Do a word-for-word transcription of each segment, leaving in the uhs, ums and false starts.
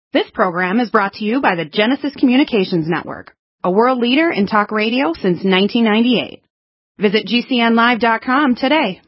This program is brought to you by the Genesis Communications Network, a world leader in talk radio since nineteen ninety-eight. Visit G C N live dot com today.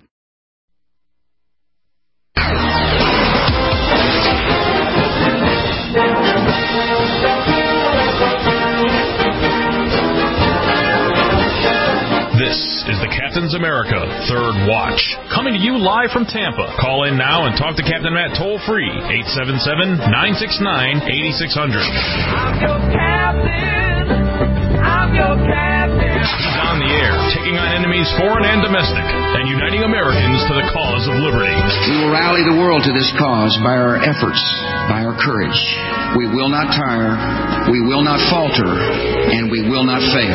This is the Captain's America Third Watch, coming to you live from Tampa. Call in now and talk to Captain Matt toll-free, eight seven seven, nine six nine, eight six zero zero. I'm your captain. I'm your captain. He's on the air, taking on enemies foreign and domestic, and uniting Americans to the cause of liberty. We will rally the world to this cause by our efforts, by our courage. We will not tire, we will not falter, and we will not fail.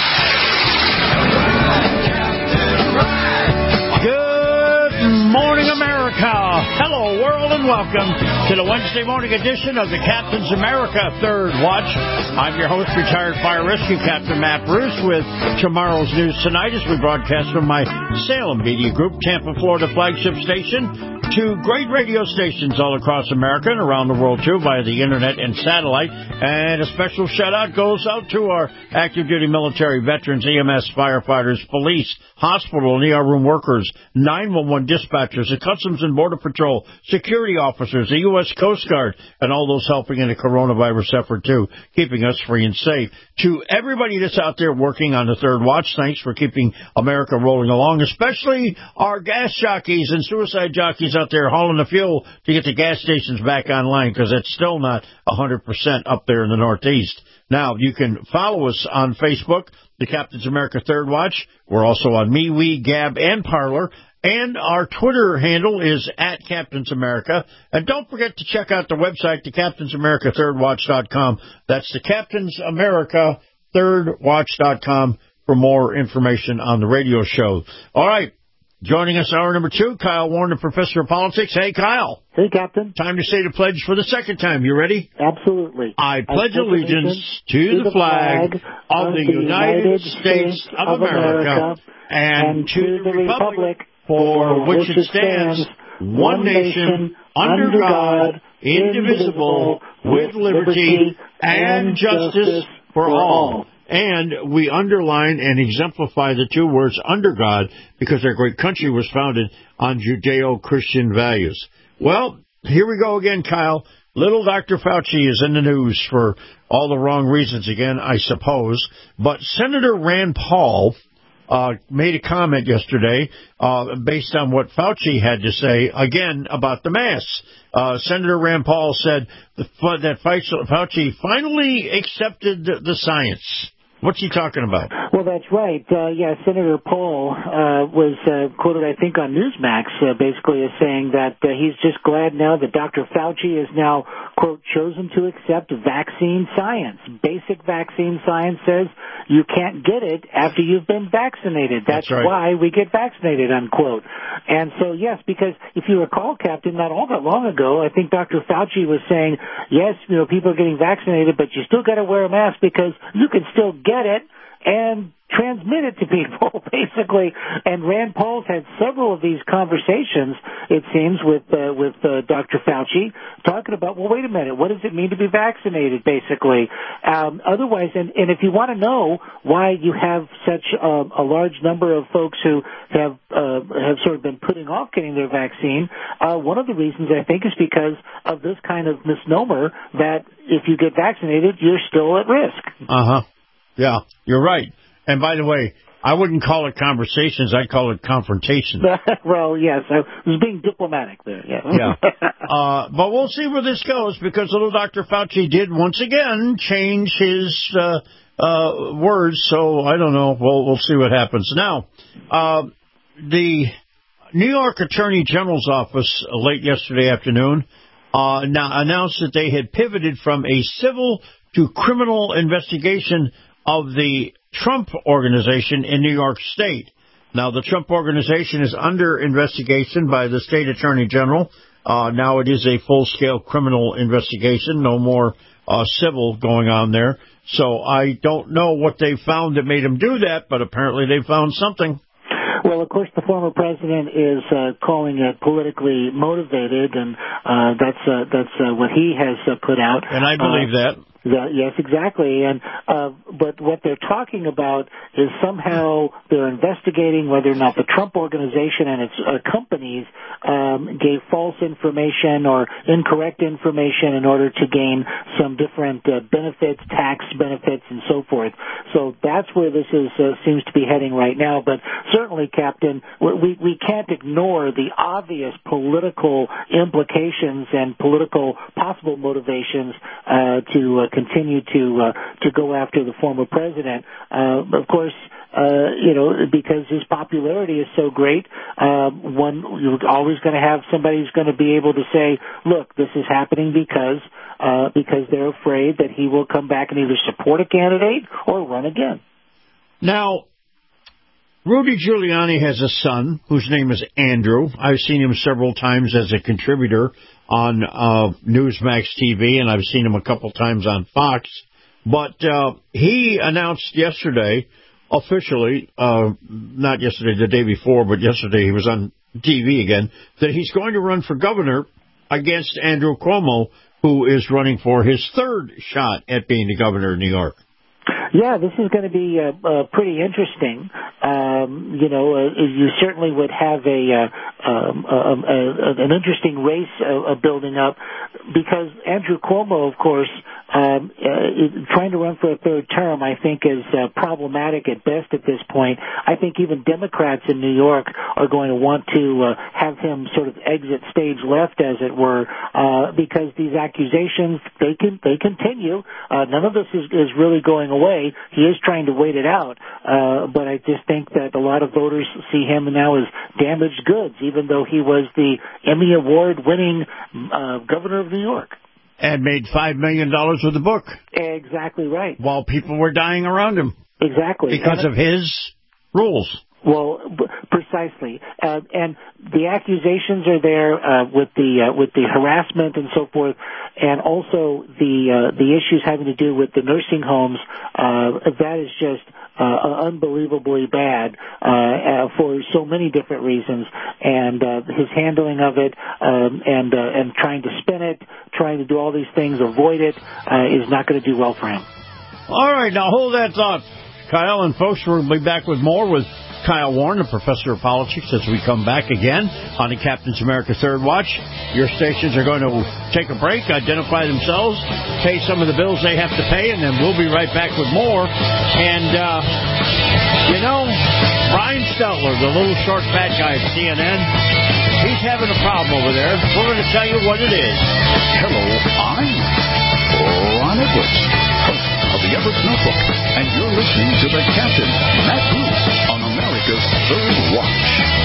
Good morning, America. Hello, world, and welcome to the Wednesday morning edition of the Captain's America Third Watch. I'm your host, retired fire rescue captain Matt Bruce, with tomorrow's news tonight as we broadcast from my Salem Media Group, Tampa, Florida flagship station, to great radio stations all across America and around the world, too, via the internet and satellite. And a special shout-out goes out to our active-duty military veterans, E M S, firefighters, police, hospital and E R room workers, nine one one dispatchers, the Customs and Border Patrol, security officers, the U S Coast Guard, and all those helping in the coronavirus effort, too, keeping us free and safe. To everybody that's out there working on the Third Watch, thanks for keeping America rolling along, especially our gas jockeys and suicide jockeys out there hauling the fuel to get the gas stations back online, because it's still not one hundred percent up there in the Northeast. Now, you can follow us on Facebook, the Captain's America Third Watch. We're also on MeWe, Gab, and Parler. And our Twitter handle is at Captain's America. And don't forget to check out the website, the Captain's America Third Watch dot com. That's the Captain's America Third Watch dot com for more information on the radio show. All right. Joining us, hour number two, Kyle Warren, Professor of Politics. Hey, Kyle. Hey, Captain. Time to say the pledge for the second time. You ready? Absolutely. I pledge allegiance to the flag of the United States of America and to the republic for which it stands, one nation, under God, indivisible, with liberty and justice for all. And we underline and exemplify the two words under God because our great country was founded on Judeo-Christian values. Well, here we go again, Kyle. Little Doctor Fauci is in the news for all the wrong reasons again, I suppose. But Senator Rand Paul uh, made a comment yesterday uh, based on what Fauci had to say, again, about the masks. Uh, Senator Rand Paul said that Fauci finally accepted the science. What's he talking about? Well, that's right. Uh, yeah, Senator Paul uh, was uh, quoted, I think, on Newsmax, uh, basically as saying that uh, he's just glad now that Doctor Fauci has now, quote, chosen to accept vaccine science. Basic vaccine science says you can't get it after you've been vaccinated. That's, that's right. why we get vaccinated, unquote. And so, yes, because if you recall, Captain, not all that long ago, I think Doctor Fauci was saying, yes, you know, people are getting vaccinated, but you still got to wear a mask because you can still get get it and transmit it to people, basically. And Rand Paul's had several of these conversations, it seems, with uh, with uh, Doctor Fauci, talking about, well, wait a minute, what does it mean to be vaccinated, basically? Um, otherwise, and, and if you want to know why you have such uh, a large number of folks who have uh, have sort of been putting off getting their vaccine, uh, one of the reasons, I think, is because of this kind of misnomer that if you get vaccinated, you're still at risk. Uh-huh. Yeah, you're right. And by the way, I wouldn't call it conversations. I'd call it confrontation. Well, yes, I was being diplomatic there. Yeah. yeah. Uh, but we'll see where this goes because little Doctor Fauci did once again change his uh, uh, words. So I don't know. We'll, we'll see what happens. Now, uh, the New York Attorney General's office uh, late yesterday afternoon uh, now announced that they had pivoted from a civil to criminal investigation of the Trump Organization in New York State. Now, the Trump Organization is under investigation by the State Attorney General. Uh, now it is a full-scale criminal investigation, no more uh, civil going on there. So I don't know what they found that made them do that, but apparently they found something. Well, of course, the former president is uh, calling it politically motivated, and uh, that's uh, that's uh, what he has uh, put out. And I believe uh, that. The, yes, exactly. And uh, but what they're talking about is somehow they're investigating whether or not the Trump organization and its uh, companies um, gave false information or incorrect information in order to gain some different uh, benefits, tax benefits, and so forth. So that's where this is uh, seems to be heading right now. But certainly, Captain, we we can't ignore the obvious political implications and political possible motivations uh, to uh, continue to uh, to go after the former president. Uh, of course, uh, you know, because his popularity is so great, uh, one you're always going to have somebody who's going to be able to say, "Look, this is happening because uh, because they're afraid that he will come back and either support a candidate or run again." Now, Rudy Giuliani has a son whose name is Andrew. I've seen him several times as a contributor on uh, Newsmax T V, and I've seen him a couple times on Fox. But uh, he announced yesterday, officially, uh, not yesterday, the day before, but yesterday he was on T V again, that he's going to run for governor against Andrew Cuomo, who is running for his third shot at being the governor of New York. Yeah, this is going to be uh, uh, pretty interesting. Um, you know, uh, you certainly would have a, uh, um, a, a, a an interesting race uh, building up because Andrew Cuomo, of course, um, uh, trying to run for a third term, I think, is uh, problematic at best at this point. I think even Democrats in New York are going to want to uh, have him sort of exit stage left, as it were, uh, because these accusations they can they continue. Uh, none of this is, is really going away. He is trying to wait it out, uh, but I just think that a lot of voters see him now as damaged goods, even though he was the Emmy Award-winning uh, governor of New York. And made five million dollars with the book. Exactly right. While people were dying around him. Exactly. Because of his rules. Well, b- precisely, uh, and the accusations are there uh, with the uh, with the harassment and so forth, and also the uh, the issues having to do with the nursing homes. Uh, that is just uh, unbelievably bad uh, uh, for so many different reasons, and uh, his handling of it, um, and uh, and trying to spin it, trying to do all these things, avoid it, uh, is not going to do well for him. All right, now hold that thought, Kyle, and folks, we'll be back with more with Kyle Warren, a professor of politics, as we come back again on the Captain's America Third Watch. Your stations are going to take a break, identify themselves, pay some of the bills they have to pay, and then we'll be right back with more. And, uh, you know, Brian Stelter, the little short fat guy at C N N, he's having a problem over there. We're going to tell you what it is. Hello, I'm Ron Edwards, host of the Everett Notebook, and you're listening to the Captain, Matt Bruce, on America's Third Watch.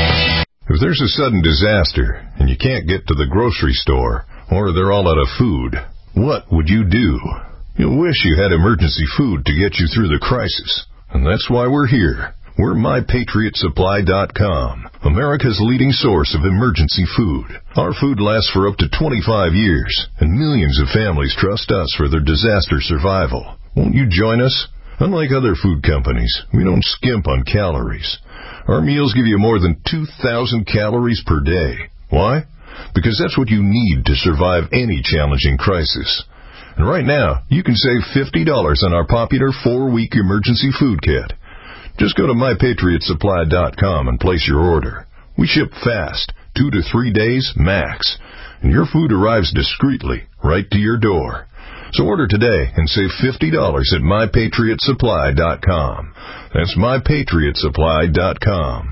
If there's a sudden disaster and you can't get to the grocery store or they're all out of food, what would you do? You'll wish you had emergency food to get you through the crisis. And that's why we're here. We're my patriot supply dot com, America's leading source of emergency food. Our food lasts for up to twenty-five years, and millions of families trust us for their disaster survival. Won't you join us? Unlike other food companies, we don't skimp on calories. Our meals give you more than two thousand calories per day. Why? Because that's what you need to survive any challenging crisis. And right now, you can save fifty dollars on our popular four-week emergency food kit. Just go to my patriot supply dot com and place your order. We ship fast, two to three days max, and your food arrives discreetly right to your door. So order today and save fifty dollars at my patriot supply dot com. That's my patriot supply dot com.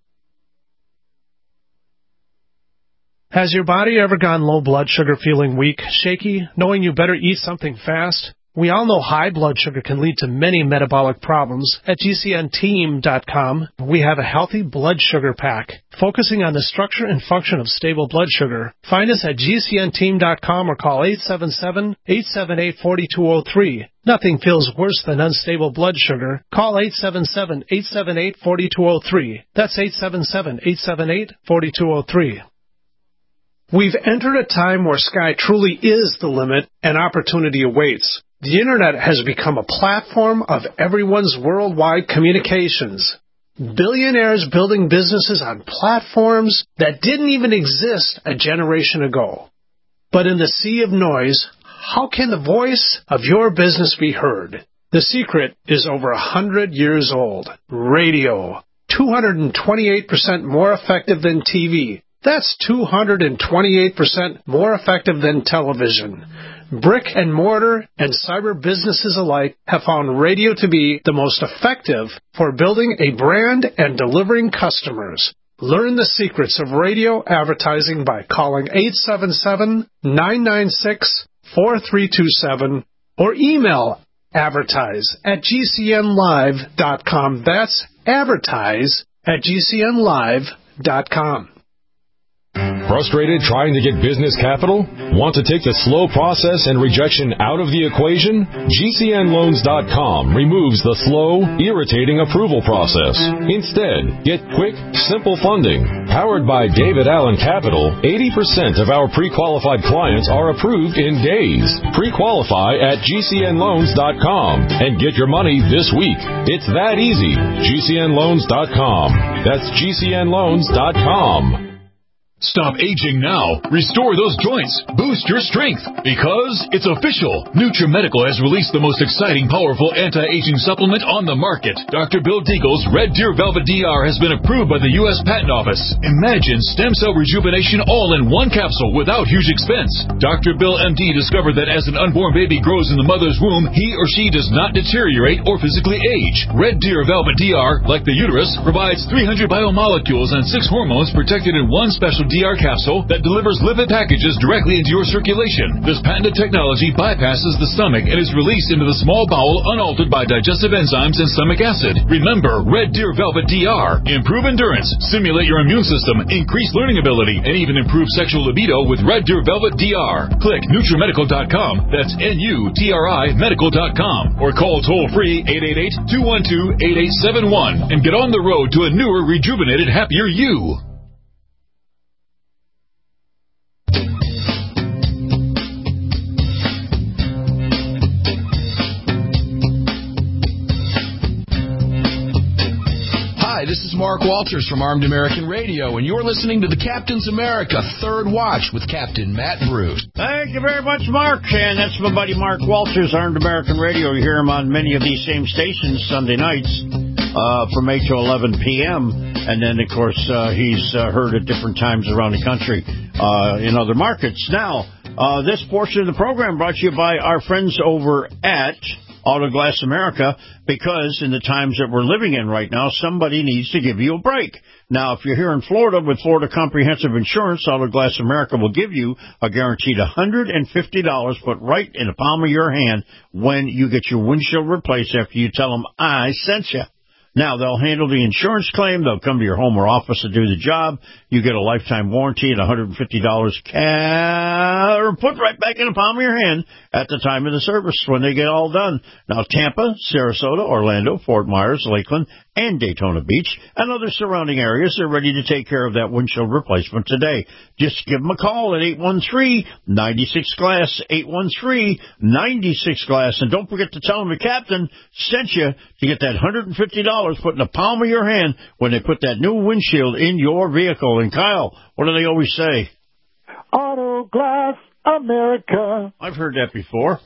Has your body ever gone low blood sugar, feeling weak, shaky, knowing you better eat something fast? We all know high blood sugar can lead to many metabolic problems. At G C N team dot com, we have a healthy blood sugar pack, focusing on the structure and function of stable blood sugar. Find us at G C N team dot com or call eight seven seven, eight seven eight, four two zero three. Nothing feels worse than unstable blood sugar. Call eight seven seven, eight seven eight, four two zero three. That's eight seven seven, eight seven eight, four two zero three. We've entered a time where sky truly is the limit and opportunity awaits. The Internet has become a platform of everyone's worldwide communications. Billionaires building businesses on platforms that didn't even exist a generation ago. But in the sea of noise, how can the voice of your business be heard? The secret is over one hundred years old. Radio. two hundred twenty-eight percent more effective than T V. That's two hundred twenty-eight percent more effective than television. Brick and mortar and cyber businesses alike have found radio to be the most effective for building a brand and delivering customers. Learn the secrets of radio advertising by calling eight seven seven, nine nine six, four three two seven or email advertise at g c n live dot com. That's advertise at g c n live dot com. Frustrated trying to get business capital? Want to take the slow process and rejection out of the equation? G C N loans dot com removes the slow, irritating approval process. Instead, get quick, simple funding. Powered by David Allen Capital, eighty percent of our pre-qualified clients are approved in days. Pre-qualify at G C N loans dot com and get your money this week. It's that easy. G C N loans dot com. That's G C N loans dot com. Stop aging now. Restore those joints. Boost your strength. Because it's official. NutriMedical has released the most exciting, powerful anti-aging supplement on the market. Doctor Bill Deagle's Red Deer Velvet D R has been approved by the U S Patent Office. Imagine stem cell rejuvenation all in one capsule without huge expense. Doctor Bill M D discovered that as an unborn baby grows in the mother's womb, he or she does not deteriorate or physically age. Red Deer Velvet D R, like the uterus, provides three hundred biomolecules and six hormones protected in one special D R capsule that delivers lipid packages directly into your circulation. This patented technology bypasses the stomach and is released into the small bowel unaltered by digestive enzymes and stomach acid. Remember, Red Deer Velvet D R. Improve endurance, stimulate your immune system, increase learning ability, and even improve sexual libido with Red Deer Velvet D R. Click NutriMedical dot com. That's N U T R I medical dot com. Or call toll-free eight eight eight, two one two, eight eight seven one and get on the road to a newer, rejuvenated, happier you. Hi, this is Mark Walters from Armed American Radio, and you're listening to the Captain's America Third Watch with Captain Matt Bruce. Thank you very much, Mark. And that's my buddy Mark Walters, Armed American Radio. You hear him on many of these same stations Sunday nights uh, from eight to eleven p.m. And then, of course, uh, he's uh, heard at different times around the country uh, in other markets. Now, uh, this portion of the program brought to you by our friends over at Auto Glass America, because in the times that we're living in right now, somebody needs to give you a break. Now, if you're here in Florida with Florida Comprehensive Insurance, Auto Glass America will give you a guaranteed one hundred fifty dollars put right in the palm of your hand when you get your windshield replaced after you tell them, I sent you. Now, they'll handle the insurance claim. They'll come to your home or office to do the job. You get a lifetime warranty and one hundred fifty dollars ca- put right back in the palm of your hand at the time of the service when they get all done. Now, Tampa, Sarasota, Orlando, Fort Myers, Lakeland, and Daytona Beach, and other surrounding areas are ready to take care of that windshield replacement today. Just give them a call at eight one three, nine six, glass, eight one three, nine six, glass, and don't forget to tell them the captain sent you to get that one hundred fifty dollars put in the palm of your hand when they put that new windshield in your vehicle. And Kyle, what do they always say? Auto Glass America. I've heard that before.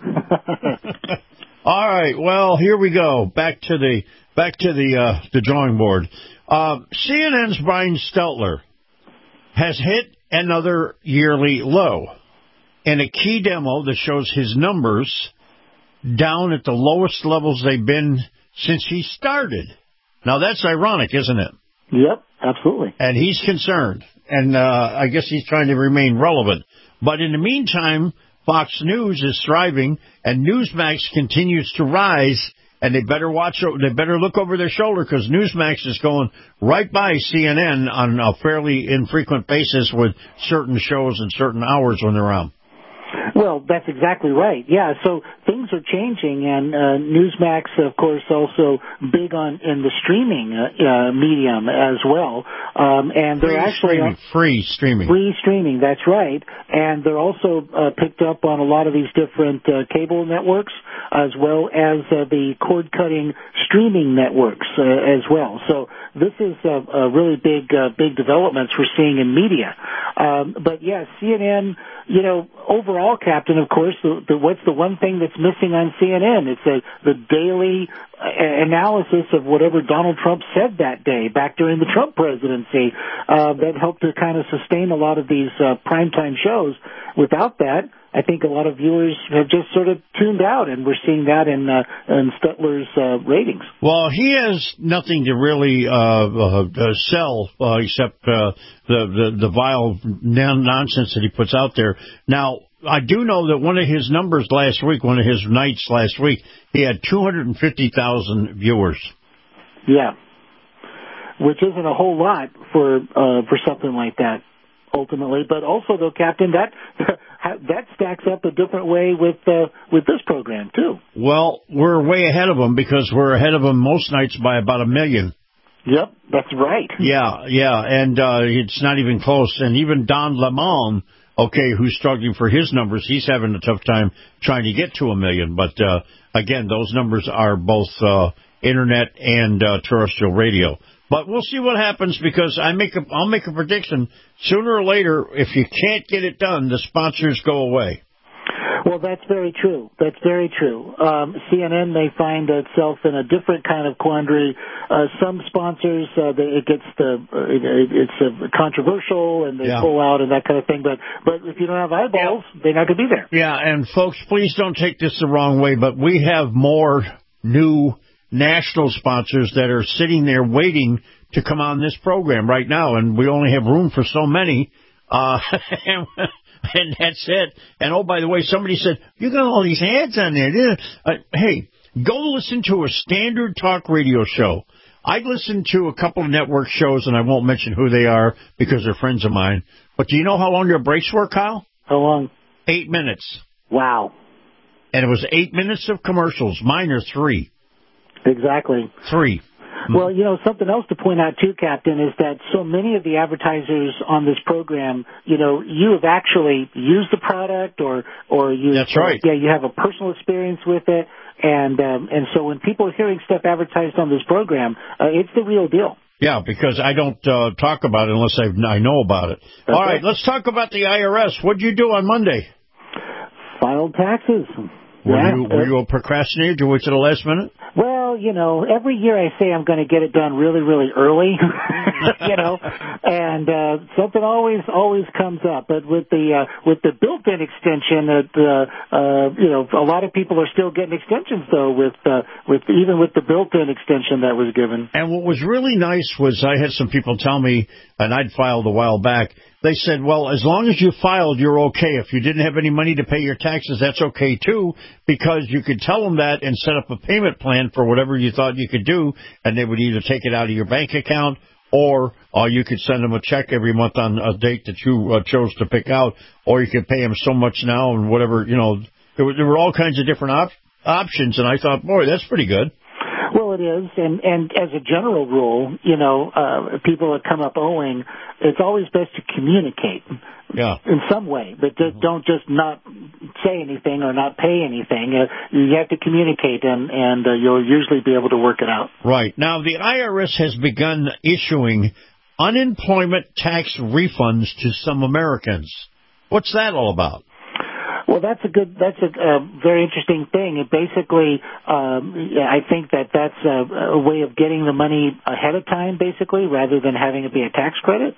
All right, well, here we go. Back to the back to the uh, the drawing board. Uh, C N N's Brian Stelter has hit another yearly low in a key demo that shows his numbers down at the lowest levels they've been since he started. Now, that's ironic, isn't it? Yep, absolutely. And he's concerned, and uh, I guess he's trying to remain relevant. But in the meantime, Fox News is thriving, and Newsmax continues to rise, and they better watch. They better look over their shoulder, because Newsmax is going right by C N N on a fairly infrequent basis with certain shows and certain hours when they're on. Well, that's exactly right. Yeah, so things are changing, and uh, Newsmax, of course, also big on in the streaming uh, uh, medium as well. Um, and they're free actually streaming, on, free streaming, free streaming. That's right. And they're also uh, picked up on a lot of these different uh, cable networks, as well as uh, the cord-cutting streaming networks uh, as well. So this is a, a really big, uh, big developments we're seeing in media. Um, but yes, C N N, you know, overall, Captain, of course, the, the, what's the one thing that's missing on C N N? It's a, the daily uh, analysis of whatever Donald Trump said that day back during the Trump presidency uh, that helped to kind of sustain a lot of these uh, primetime shows. Without that, I think a lot of viewers have just sort of tuned out, and we're seeing that in, uh, in Stutler's uh, ratings. Well, he has nothing to really uh, uh, uh, sell uh, except uh, the, the, the vile nonsense that he puts out there. Now, I do know that one of his numbers last week, one of his nights last week, he had two hundred fifty thousand viewers. Yeah, which isn't a whole lot for uh, for something like that, ultimately. But also, though, Captain, that that stacks up a different way with uh, with this program too. Well, we're way ahead of them because we're ahead of them most nights by about a million. Yep, that's right. Yeah, yeah, and uh, it's not even close. And even Don Lemon, okay, who's struggling for his numbers, he's having a tough time trying to get to a million. But uh, again, those numbers are both uh, internet and uh, terrestrial radio. But we'll see what happens because I make a, I'll make a prediction. Sooner or later, if you can't get it done, the sponsors go away. Well, that's very true. That's very true. Um, C N N may find itself in a different kind of quandary. Uh, some sponsors, uh, they, it gets the uh, it, it's uh, controversial and they yeah. pull out and that kind of thing. But but if you don't have eyeballs, yeah. they're not going to be there. Yeah, and folks, please don't take this the wrong way, but we have more new national sponsors that are sitting there waiting to come on this program right now, and we only have room for so many. Uh, and that's it. And, oh, by the way, somebody said, you got all these ads on there. Uh, hey, go listen to a standard talk radio show. I listen to a couple of network shows, and I won't mention who they are because they're friends of mine. But do you know how long their breaks were, Kyle? How long? Eight minutes. Wow. And it was eight minutes of commercials. Mine are three. Exactly. Three. Well, you know, something else to point out, too, Captain, is that so many of the advertisers on this program, you know, you have actually used the product or, or you, That's right. yeah, you have a personal experience with it. And, um, and so when people are hearing stuff advertised on this program, uh, it's the real deal. Yeah, because I don't uh, talk about it unless I, I know about it. That's All right, right, let's talk about the I R S. What did you do on Monday? Filed taxes. Were, yeah, you, were you a procrastinator? Did you wait to the last minute? Well, you know, every year I say I'm going to get it done really, really early, you know, and uh, something always, always comes up. But with the uh, with the built-in extension, that uh, uh, you know, a lot of people are still getting extensions though. With uh, with even with the built-in extension that was given. And what was really nice was I had some people tell me, and I'd filed a while back. They said, well, as long as you filed, you're okay. If you didn't have any money to pay your taxes, that's okay, too, because you could tell them that and set up a payment plan for whatever you thought you could do, and they would either take it out of your bank account or uh, you could send them a check every month on a date that you uh, chose to pick out, or you could pay them so much now and whatever, you know. There were, there were all kinds of different op- options, and I thought, boy, that's pretty good. Well, it is, and, and as a general rule, you know, uh, people that come up owing, it's always best to communicate yeah. in some way, but just, don't just not say anything or not pay anything. Uh, you have to communicate, and, and uh, you'll usually be able to work it out. Right. Now, the I R S has begun issuing unemployment tax refunds to some Americans. What's that all about? Well, that's a good, that's a, a very interesting thing. It basically, um, I think that that's a, a way of getting the money ahead of time, basically, rather than having it be a tax credit.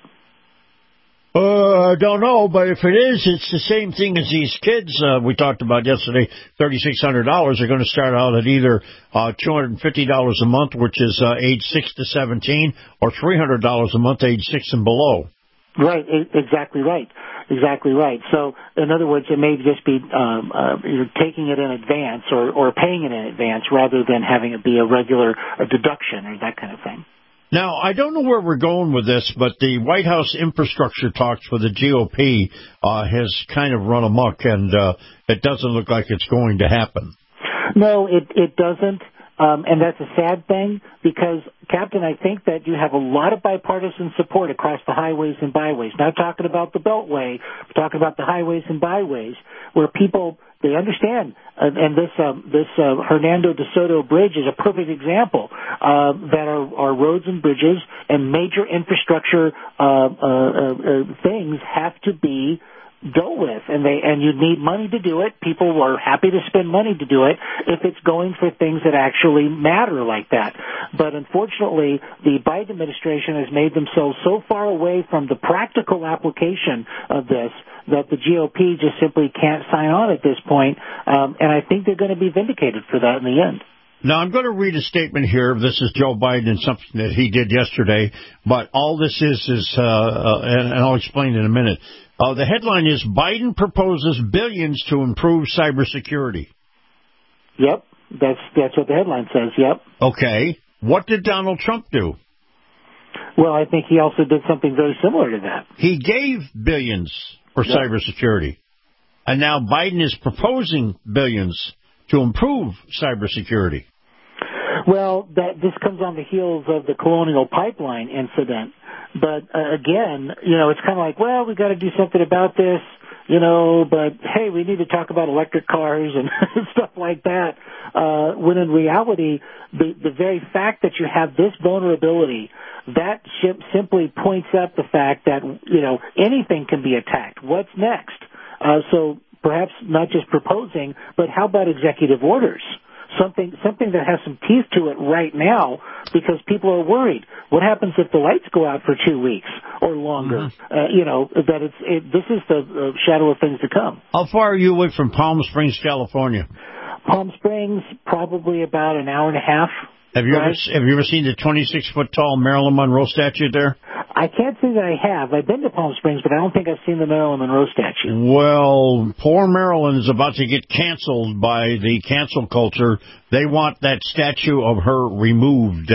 Uh, I don't know, but if it is, it's the same thing as these kids uh, we talked about yesterday. thirty-six hundred dollars are going to start out at either uh, two hundred fifty dollars a month, which is uh, age six to seventeen, or three hundred dollars a month, age six and below. Right, exactly right. Exactly right. So, in other words, it may just be um, uh, you're taking it in advance or, or paying it in advance rather than having it be a regular a deduction or that kind of thing. Now, I don't know where we're going with this, but the White House infrastructure talks for the G O P uh, has kind of run amok, and uh, it doesn't look like it's going to happen. No, it, it doesn't. Um, and that's a sad thing because, Captain, I think that you have a lot of bipartisan support across the highways and byways. Not talking about the Beltway, we're talking about the highways and byways where people, they understand. Uh, and this um, this uh, Hernando de Soto Bridge is a perfect example. uh, that are, are roads and bridges and major infrastructure uh, uh, uh, things have to be dealt with, and they and you need money to do it. People are happy to spend money to do it if it's going for things that actually matter like that. But unfortunately, the Biden administration has made themselves so far away from the practical application of this that the G O P just simply can't sign on at this point, um, and I think they're going to be vindicated for that in the end. Now, I'm going to read a statement here. This is Joe Biden and something that he did yesterday, but all this is, is uh, uh, and, and I'll explain in a minute. Uh, the headline is, Biden proposes billions to improve cybersecurity. Yep, that's that's what the headline says, yep. Okay. What did Donald Trump do? Well, I think he also did something very similar to that. He gave billions for yep. cybersecurity. And now Biden is proposing billions to improve cybersecurity. Well, that this comes on the heels of the Colonial Pipeline incident. But, uh, again, you know, it's kind of like, well, we got to do something about this, you know, but, hey, we need to talk about electric cars and stuff like that. Uh, when in reality, the, the very fact that you have this vulnerability, that ship simply points up the fact that, you know, anything can be attacked. What's next? Uh, so perhaps not just proposing, but how about executive orders? Something something that has some teeth to it right now, because people are worried. What happens if the lights go out for two weeks or longer? Mm-hmm. Uh, you know, that it's it, this is the uh, shadow of things to come. How far are you away from Palm Springs, California? Palm Springs, probably about an hour and a half. Have you right? ever have you ever seen the twenty-six foot tall Marilyn Monroe statue there? I can't say that I have. I've been to Palm Springs, but I don't think I've seen the Marilyn Monroe statue. Well, poor Marilyn is about to get canceled by the cancel culture. They want that statue of her removed.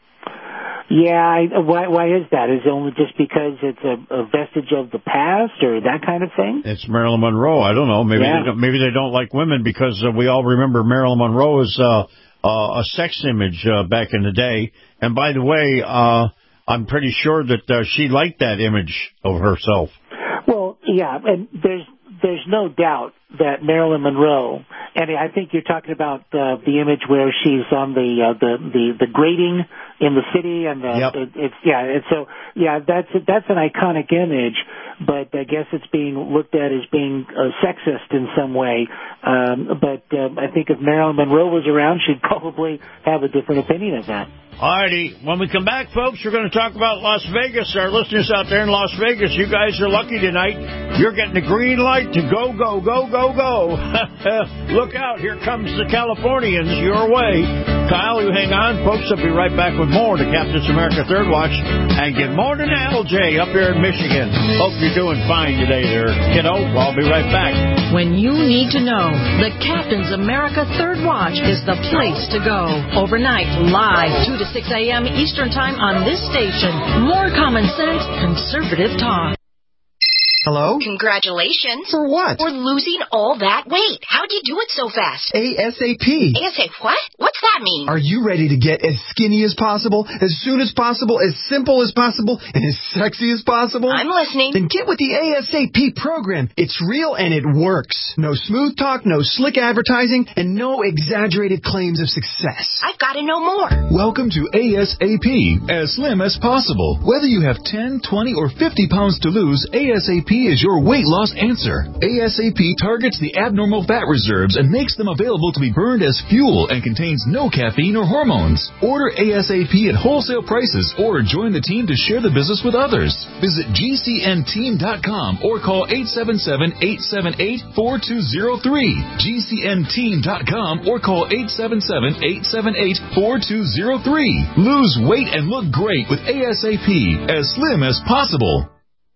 Yeah, I, why, why is that? Is it only just because it's a, a vestige of the past or that kind of thing? It's Marilyn Monroe. I don't know. Maybe yeah. they don't, maybe they don't like women because uh, we all remember Marilyn Monroe as uh, uh, a sex image uh, back in the day. And by the way, uh, I'm pretty sure that uh, she liked that image of herself. Well, yeah, and there's there's no doubt that Marilyn Monroe, and I think you're talking about uh, the image where she's on the uh, the, the the grating in the city, and the, yep. it, it's yeah, it's so yeah, that's that's an iconic image, but I guess it's being looked at as being uh, sexist in some way. Um, but uh, I think if Marilyn Monroe was around, she'd probably have a different opinion of that. Alrighty, when we come back, folks, we're going to talk about Las Vegas. Our listeners out there in Las Vegas, you guys are lucky tonight. You're getting the green light to go, go, go, go, go. Look out, here comes the Californians your way. Kyle, you hang on. Folks, I'll be right back with more to Captain's America Third Watch. And good morning, L J, up here in Michigan. Hope you're doing fine today there, kiddo. I'll be right back. When you need to know, the Captain's America Third Watch is the place to go. Overnight, live, two to six a.m. Eastern Time on this station. More common sense, conservative talk. Hello? Congratulations. For what? For losing all that weight. How'd you do it so fast? ASAP. ASAP what? What's that mean? Are you ready to get as skinny as possible, as soon as possible, as simple as possible, and as sexy as possible? I'm listening. Then get with the ASAP program. It's real and it works. No smooth talk, no slick advertising, and no exaggerated claims of success. I've got to know more. Welcome to ASAP, as slim as possible. Whether you have ten, twenty, or fifty pounds to lose, ASAP is your weight loss answer. ASAP targets the abnormal fat reserves and makes them available to be burned as fuel and contains no caffeine or hormones. Order ASAP at wholesale prices or join the team to share the business with others. Visit G C N team dot com or call eight seven seven, eight seven eight, four two zero three. G C N team dot com or call eight seven seven, eight seven eight, four two zero three. Lose weight and look great with ASAP, as slim as possible.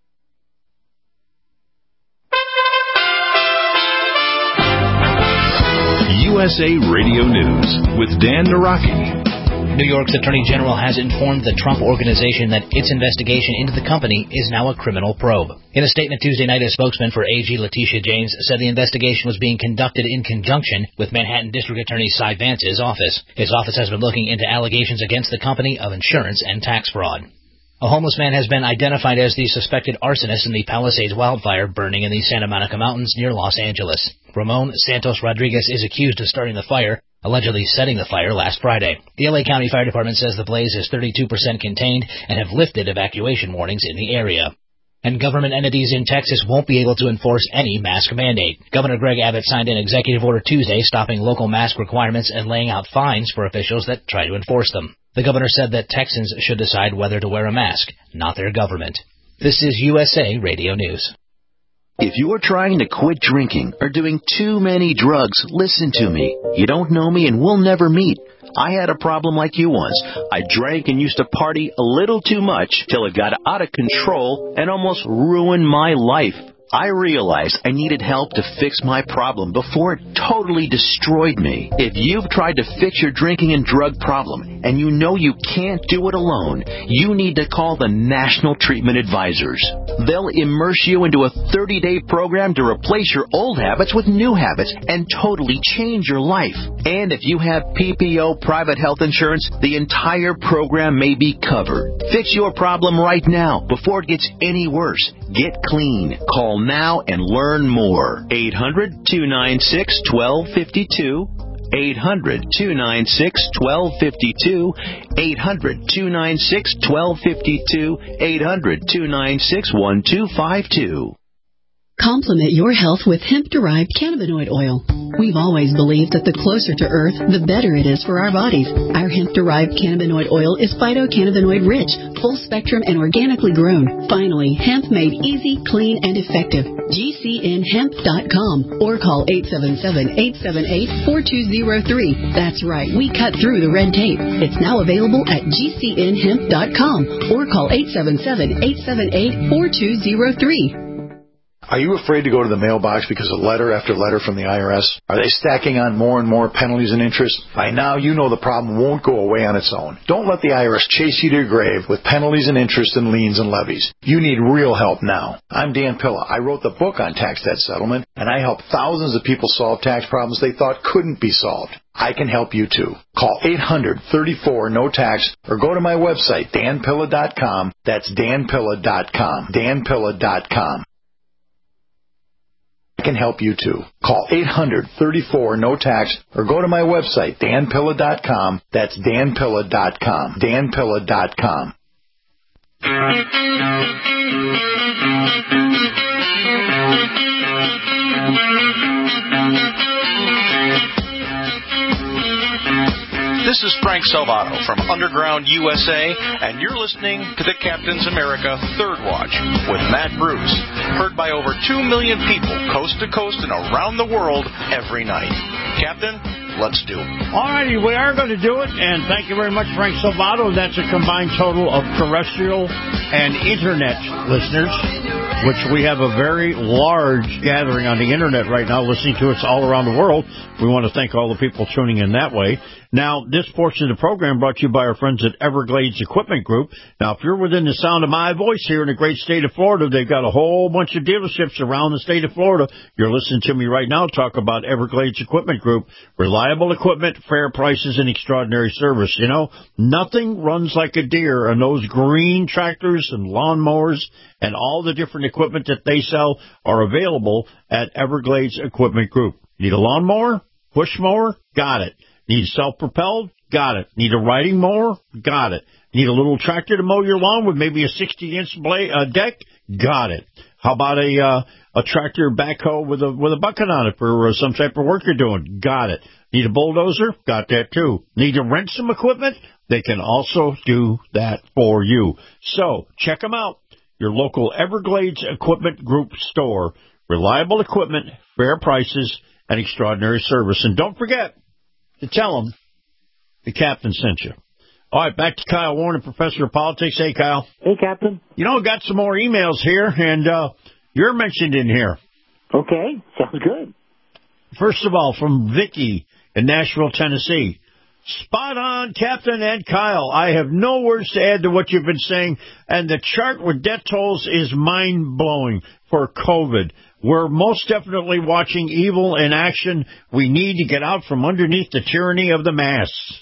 U S A Radio News with Dan Naraki. New York's Attorney General has informed the Trump Organization that its investigation into the company is now a criminal probe. In a statement Tuesday night, a spokesman for A G Letitia James said the investigation was being conducted in conjunction with Manhattan District Attorney Cy Vance's office. His office has been looking into allegations against the company of insurance and tax fraud. A homeless man has been identified as the suspected arsonist in the Palisades wildfire burning in the Santa Monica Mountains near Los Angeles. Ramon Santos Rodriguez is accused of starting the fire. allegedly setting the fire last Friday. The L A County Fire Department says the blaze is thirty-two percent contained and have lifted evacuation warnings in the area. And government entities in Texas won't be able to enforce any mask mandate. Governor Greg Abbott signed an executive order Tuesday stopping local mask requirements and laying out fines for officials that try to enforce them. The governor said that Texans should decide whether to wear a mask, not their government. This is U S A Radio News. If you're trying to quit drinking or doing too many drugs, listen to me. You don't know me and we'll never meet. I had a problem like you once. I drank and used to party a little too much till it got out of control and almost ruined my life. I realized I needed help to fix my problem before it totally destroyed me. If you've tried to fix your drinking and drug problem and you know you can't do it alone, you need to call the National Treatment Advisors. They'll immerse you into a thirty-day program to replace your old habits with new habits and totally change your life. And if you have P P O private health insurance, the entire program may be covered. Fix your problem right now before it gets any worse. Get clean. Call now and learn more. eight hundred, two nine six, one two five two. eight hundred, two nine six, one two five two. eight hundred, two nine six, one two five two. eight hundred, two nine six, one two five two. Complement your health with hemp-derived cannabinoid oil. We've always believed that the closer to Earth, the better it is for our bodies. Our hemp-derived cannabinoid oil is phytocannabinoid-rich, full-spectrum, and organically grown. Finally, hemp made easy, clean, and effective. G C N hemp dot com or call eight seven seven, eight seven eight, four two zero three. That's right, we cut through the red tape. It's now available at G C N hemp dot com or call eight seven seven, eight seven eight, four two zero three. Are you afraid to go to the mailbox because of letter after letter from the I R S? Are they stacking on more and more penalties and interest? By now, you know the problem won't go away on its own. Don't let the I R S chase you to your grave with penalties and interest and liens and levies. You need real help now. I'm Dan Pilla. I wrote the book on tax debt settlement, and I help thousands of people solve tax problems they thought couldn't be solved. I can help you too. Call eight hundred, thirty-four, no tax or go to my website, dan pilla dot com. That's dan pilla dot com. dan pilla dot com. I can help you too. Call eight hundred, thirty-four, no tax or go to my website, dan pilla dot com. That's dan pilla dot com. dan pilla dot com. This is Frank Salvato from Underground U S A, and you're listening to the Captain's America Third Watch with Matt Bruce, heard by over two million people coast to coast and around the world every night. Captain, let's do it. All righty, we are going to do it, and thank you very much, Frank Salvato. That's a combined total of terrestrial and Internet listeners, which we have a very large gathering on the Internet right now, listening to us all around the world. We want to thank all the people tuning in that way. Now, this portion of the program brought to you by our friends at Everglades Equipment Group. Now, if you're within the sound of my voice here in the great state of Florida, they've got a whole bunch of dealerships around the state of Florida. You're listening to me right now talk about Everglades Equipment Group. Reliable equipment, fair prices, and extraordinary service. You know, nothing runs like a deer, and those green tractors and lawnmowers and all the different equipment that they sell are available at Everglades Equipment Group. Need a lawnmower? Push mower? Got it. Need self-propelled? Got it. Need a riding mower? Got it. Need a little tractor to mow your lawn with maybe a sixty-inch blade, uh, deck? Got it. How about a uh, a tractor backhoe with a with a bucket on it for uh, some type of work you're doing? Got it. Need a bulldozer? Got that too. Need to rent some equipment? They can also do that for you. So check them out. Your local Everglades Equipment Group store. Reliable equipment, fair prices, and extraordinary service. And don't forget to tell them the captain sent you. All right, back to Kyle Warner, Professor of Politics. Hey, Kyle. Hey, Captain. You know, got some more emails here, and uh, you're mentioned in here. Okay, sounds good. First of all, from Vicky in Nashville, Tennessee. Spot on, Captain and Kyle. I have no words to add to what you've been saying, and the chart with death tolls is mind-blowing for COVID. We're most definitely watching evil in action. We need to get out from underneath the tyranny of the masks.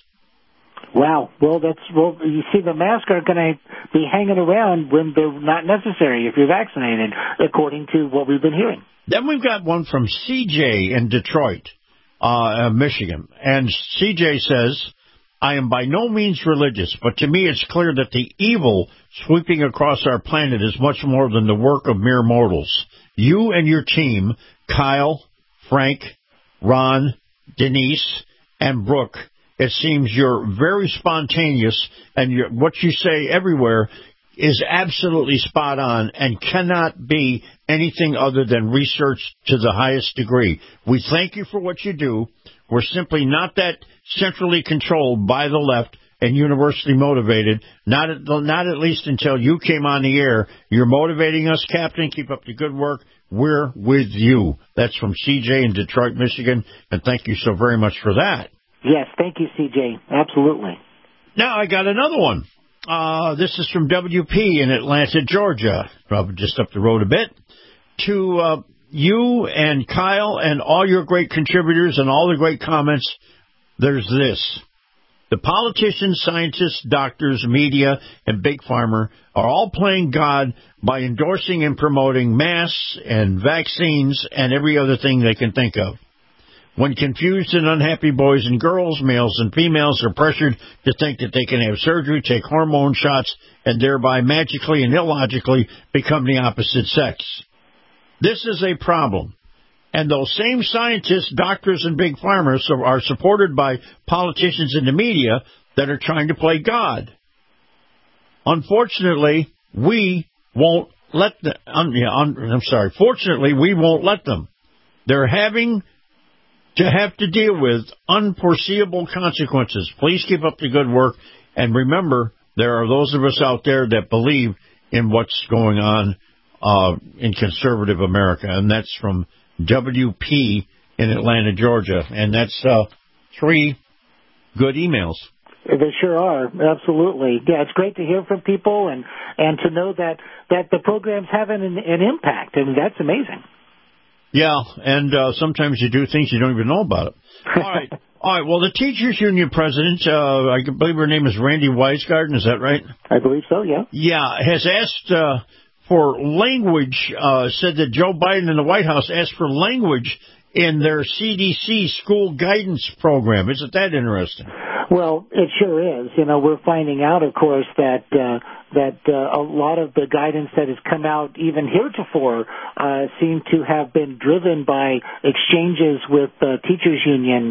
Wow. Well, that's well. You see, the masks are going to be hanging around when they're not necessary if you're vaccinated, according to what we've been hearing. Then we've got one from C J in Detroit. uh, Michigan. And C J says, I am by no means religious, but to me it's clear that the evil sweeping across our planet is much more than the work of mere mortals. You and your team, Kyle, Frank, Ron, Denise, and Brooke, it seems you're very spontaneous, and you're, what you say everywhere is absolutely spot on and cannot be anything other than research to the highest degree. We thank you for what you do. We're simply not that centrally controlled by the left and universally motivated, not at, not at least until you came on the air. You're motivating us, Captain. Keep up the good work. We're with you. That's from C J in Detroit, Michigan, and thank you so very much for that. Yes, thank you, C J. Absolutely. Now I got another one. Uh, this is from W P in Atlanta, Georgia, probably just up the road a bit. To uh, you and Kyle and all your great contributors and all the great comments, there's this. The politicians, scientists, doctors, media, and Big Pharma are all playing God by endorsing and promoting masks and vaccines and every other thing they can think of. When confused and unhappy boys and girls, males and females are pressured to think that they can have surgery, take hormone shots, and thereby magically and illogically become the opposite sex. This is a problem. And those same scientists, doctors, and big pharma are supported by politicians in the media that are trying to play God. Unfortunately, we won't let them. Um, yeah, um, I'm sorry. Fortunately, we won't let them. They're having to have to deal with unforeseeable consequences. Please keep up the good work. And remember, there are those of us out there that believe in what's going on uh, in conservative America. And that's from W P in Atlanta, Georgia. And that's uh, three good emails. They sure are. Absolutely. Yeah, it's great to hear from people and, and to know that, that the program's having an, an impact. I mean, that's amazing. Yeah, and uh, sometimes you do things you don't even know about it. All right. All right. Well, the Teachers Union president, uh, I believe her name is Randy Weisgarten. Is that right? I believe so, yeah. Yeah, has asked uh, for language, uh, said that Joe Biden and the White House asked for language in their C D C school guidance program. Isn't that interesting? Well, it sure is. You know, we're finding out, of course, that uh, that uh, a lot of the guidance that has come out even heretofore uh, seem to have been driven by exchanges with uh, teachers unions,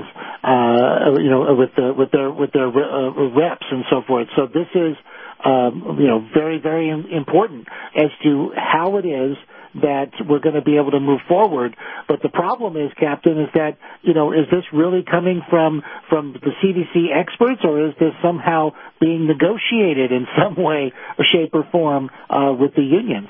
uh, you know, with the with their with their uh, reps and so forth. So this is, um, you know, very very important as to how it is that we're going to be able to move forward. But the problem is, Captain, is that, you know, is this really coming from from the C D C experts, or is this somehow being negotiated in some way, shape, or form uh, with the unions?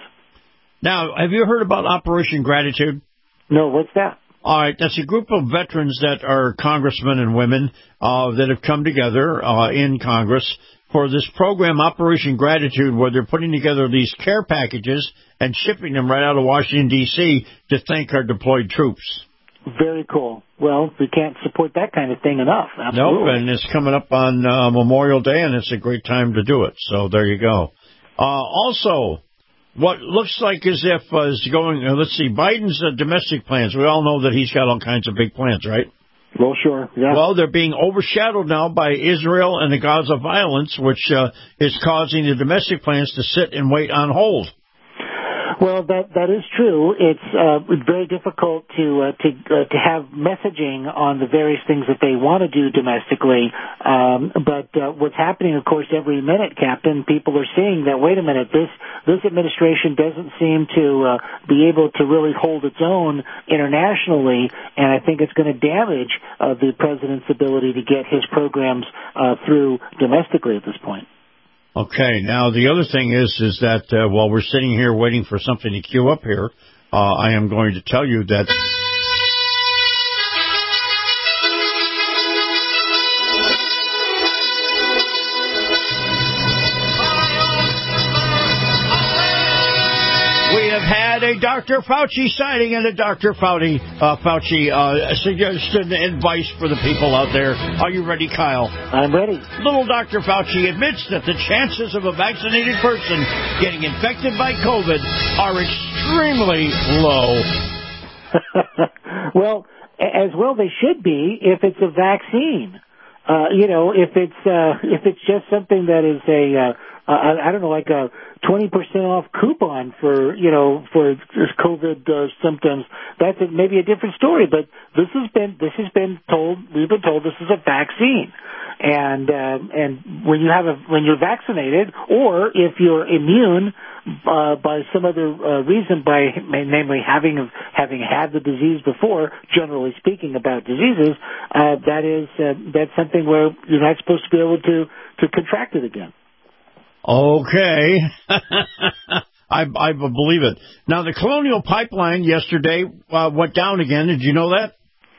Now, have you heard about Operation Gratitude? No, what's that? All right, that's a group of veterans that are congressmen and women uh, that have come together uh, in Congress for this program, Operation Gratitude, where they're putting together these care packages and shipping them right out of Washington, D C to thank our deployed troops. Very cool. Well, we can't support that kind of thing enough. Absolutely. Nope, and it's coming up on uh, Memorial Day, and it's a great time to do it. So there you go. Uh, also, what looks like as if uh, is going, uh, let's see, Biden's uh, domestic plans. We all know that he's got all kinds of big plans, right? Well, sure, yeah. Well, they're being overshadowed now by Israel and the Gaza violence, which uh, is causing the domestic plans to sit and wait on hold. Well, that that is true. It's uh, very difficult to uh, to uh, to have messaging on the various things that they want to do domestically. Um, but uh, what's happening, of course, every minute, Captain, people are seeing that. Wait a minute, this this administration doesn't seem to uh, be able to really hold its own internationally, and I think it's going to damage uh, the president's ability to get his programs uh, through domestically at this point. Okay, now the other thing is is that uh, while we're sitting here waiting for something to queue up here, uh, I am going to tell you that we have had a Doctor Fauci sighting, and a Doctor Fauci, uh, Fauci uh, suggested advice for the people out there. Are you ready, Kyle? I'm ready. Little Doctor Fauci admits that the chances of a vaccinated person getting infected by COVID are extremely low. Well, as well they should be if it's a vaccine. Uh, you know, if it's uh, if it's just something that is a uh, uh, I don't know, like a twenty percent off coupon for you know for COVID uh, symptoms, that's a, maybe a different story. But this has been this has been told we've been told this is a vaccine, and uh, and when you have a when you're vaccinated, or if you're immune uh, by some other uh, reason, by namely having having had the disease before, generally speaking about diseases, uh, that is uh, that's something where you're not supposed to be able to to contract it again. Okay. I, I believe it. Now, the Colonial Pipeline yesterday uh, went down again. Did you know that?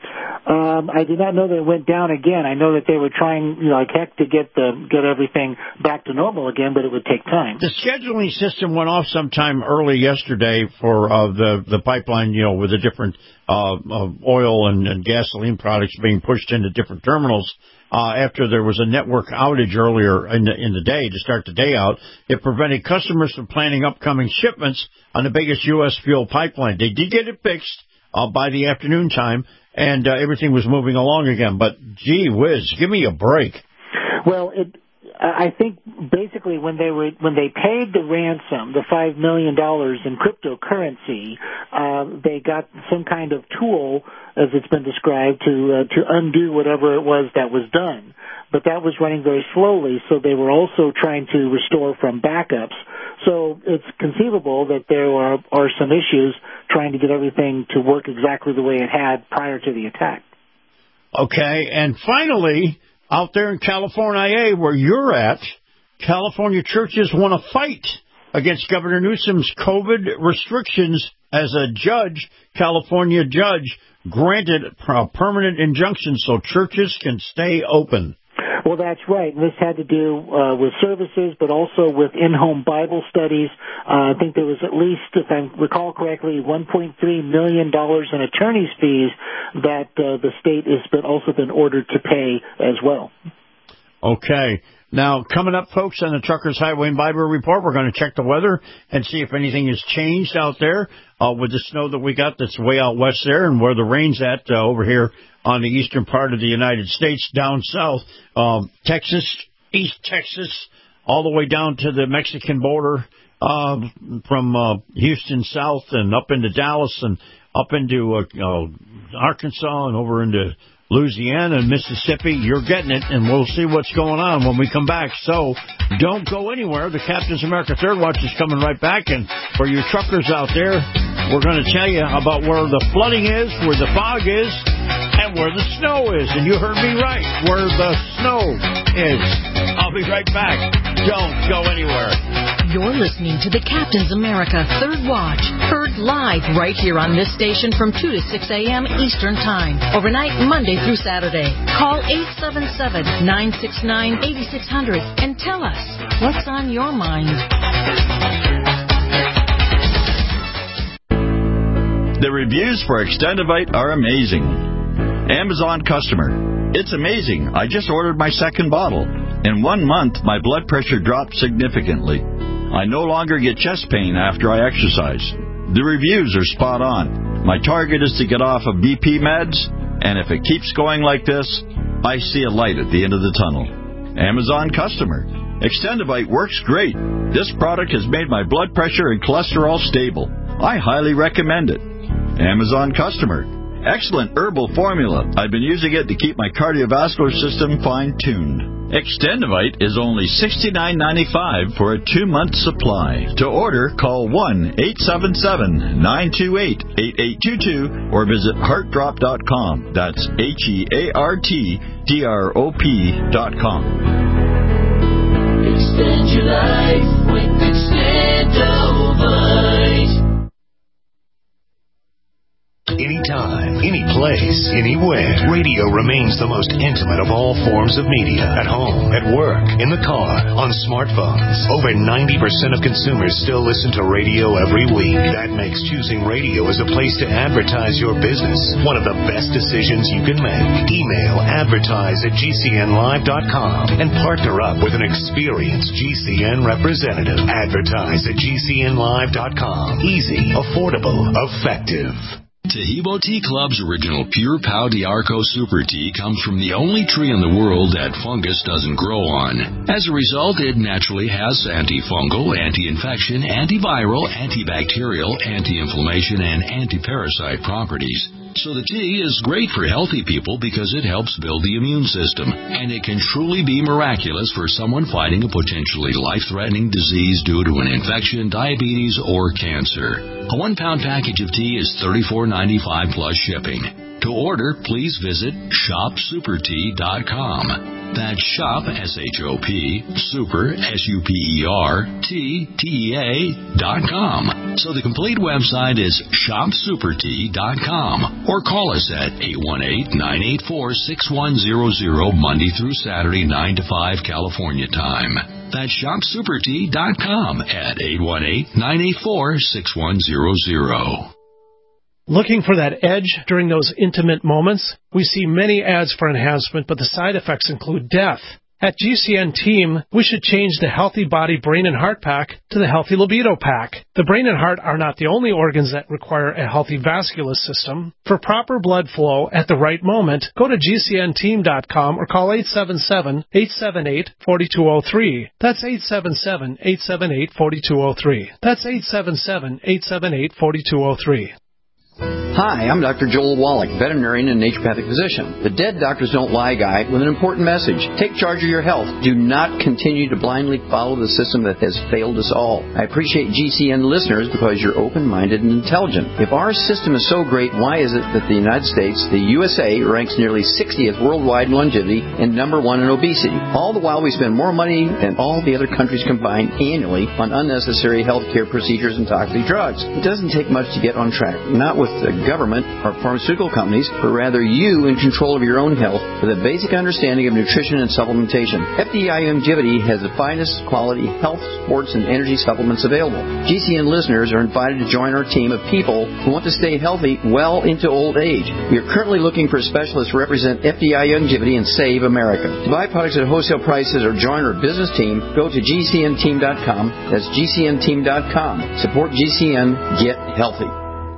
Um, I did not know that it went down again. I know that they were trying, you know, like heck, to get the get everything back to normal again, but it would take time. The scheduling system went off sometime early yesterday for uh, the the pipeline, you know, with the different uh, uh, oil and, and gasoline products being pushed into different terminals. Uh, after there was a network outage earlier in the, in the day to start the day out, it prevented customers from planning upcoming shipments on the biggest U S fuel pipeline. They did get it fixed uh, by the afternoon time, and uh, everything was moving along again. But, gee whiz, give me a break. Well, it, I think basically when they were when they paid the ransom, the five million dollars in cryptocurrency, uh, they got some kind of tool, as it's been described, to uh, to undo whatever it was that was done. But that was running very slowly, so they were also trying to restore from backups. So it's conceivable that there are, are some issues trying to get everything to work exactly the way it had prior to the attack. Okay, and finally, out there in California, where you're at, California churches want to fight against Governor Newsom's COVID restrictions as a judge, California judge, granted a permanent injunction so churches can stay open. Well, that's right. And this had to do uh, with services, but also with in-home Bible studies. Uh, I think there was at least, if I recall correctly, one point three million dollars in attorney's fees that uh, the state has been also been ordered to pay as well. Okay. Now, coming up, folks, on the Truckers Highway and Bible Report, we're going to check the weather and see if anything has changed out there uh, with the snow that we got that's way out west there, and where the rain's at uh, over here on the eastern part of the United States, down south, um, Texas, East Texas, all the way down to the Mexican border, uh, from uh, Houston south and up into Dallas and up into uh, uh, Arkansas and over into Louisiana and Mississippi. You're getting it, and we'll see what's going on when we come back. So don't go anywhere. The Captain's America Third Watch is coming right back, and for you truckers out there, we're going to tell you about where the flooding is, where the fog is, and where the snow is. And you heard me right, where the snow is. I'll be right back. Don't go anywhere. You're listening to the Captain's America Third Watch, heard live right here on this station from two to six a.m. Eastern Time, overnight Monday through Saturday. Call eight seven seven, nine six nine, eight six zero zero and tell us what's on your mind. The reviews for Extendivite are amazing. Amazon customer. It's amazing. I just ordered my second bottle. In one month, my blood pressure dropped significantly. I no longer get chest pain after I exercise. The reviews are spot on. My target is to get off of B P meds, and if it keeps going like this, I see a light at the end of the tunnel. Amazon customer. Extendivite works great. This product has made my blood pressure and cholesterol stable. I highly recommend it. Amazon customer. Excellent herbal formula. I've been using it to keep my cardiovascular system fine-tuned. Extendivite is only sixty-nine ninety-five for a two-month supply. To order, call one eight seven seven, nine two eight, eight eight two two or visit heart drop dot com. That's H E A R T D R O P dot com. Extend your life with Extendivite. Anytime, any place, anywhere. Radio remains the most intimate of all forms of media. At home, at work, in the car, on smartphones. Over ninety percent of consumers still listen to radio every week. That makes choosing radio as a place to advertise your business one of the best decisions you can make. Email advertise at G C N live dot com and partner up with an experienced G C N representative. Advertise at G C N live dot com. Easy, affordable, effective. Tahibo Tea Club's original Pure Pau D'Arco Super Tea comes from the only tree in the world that fungus doesn't grow on. As a result, it naturally has antifungal, anti-infection, antiviral, antibacterial, anti-inflammation, and anti-parasite properties. So the tea is great for healthy people because it helps build the immune system, and it can truly be miraculous for someone fighting a potentially life-threatening disease due to an infection, diabetes, or cancer. A one-pound package of tea is thirty-four ninety-five plus shipping. To order, please visit shop super tea dot com. That's shop, S H O P, super, S U P E R, T, T E A, dot com. So the complete website is shop super tea dot com. Or call us at eight one eight, nine eight four, six one zero zero, Monday through Saturday, nine to five, California time. That's shop super tea dot com at eight one eight, nine eight four, six one zero zero. Looking for that edge during those intimate moments? We see many ads for enhancement, but the side effects include death. At G C N Team, we should change the Healthy Body Brain and Heart Pack to the Healthy Libido Pack. The brain and heart are not the only organs that require a healthy vascular system. For proper blood flow at the right moment, go to G C N team dot com or call eight seven seven, eight seven eight, four two zero three. That's eight seven seven, eight seven eight, four two zero three. That's eight seven seven, eight seven eight, four two zero three. Hi, I'm Doctor Joel Wallach, veterinarian and naturopathic physician. The Dead Doctors Don't Lie guy with an important message. Take charge of your health. Do not continue to blindly follow the system that has failed us all. I appreciate G C N listeners because you're open-minded and intelligent. If our system is so great, why is it that the United States, the U S A, ranks nearly sixtieth worldwide in longevity and number one in obesity? All the while we spend more money than all the other countries combined annually on unnecessary health care procedures and toxic drugs. It doesn't take much to get on track. Not with the government or pharmaceutical companies, but rather you in control of your own health with a basic understanding of nutrition and supplementation. F D I Longevity has the finest quality health, sports, and energy supplements available. G C N listeners are invited to join our team of people who want to stay healthy well into old age. We are currently looking for specialists to represent F D I Longevity and Save America. To buy products at wholesale prices or join our business team, go to G C N team dot com. That's G C N team dot com. Support G C N. Get healthy.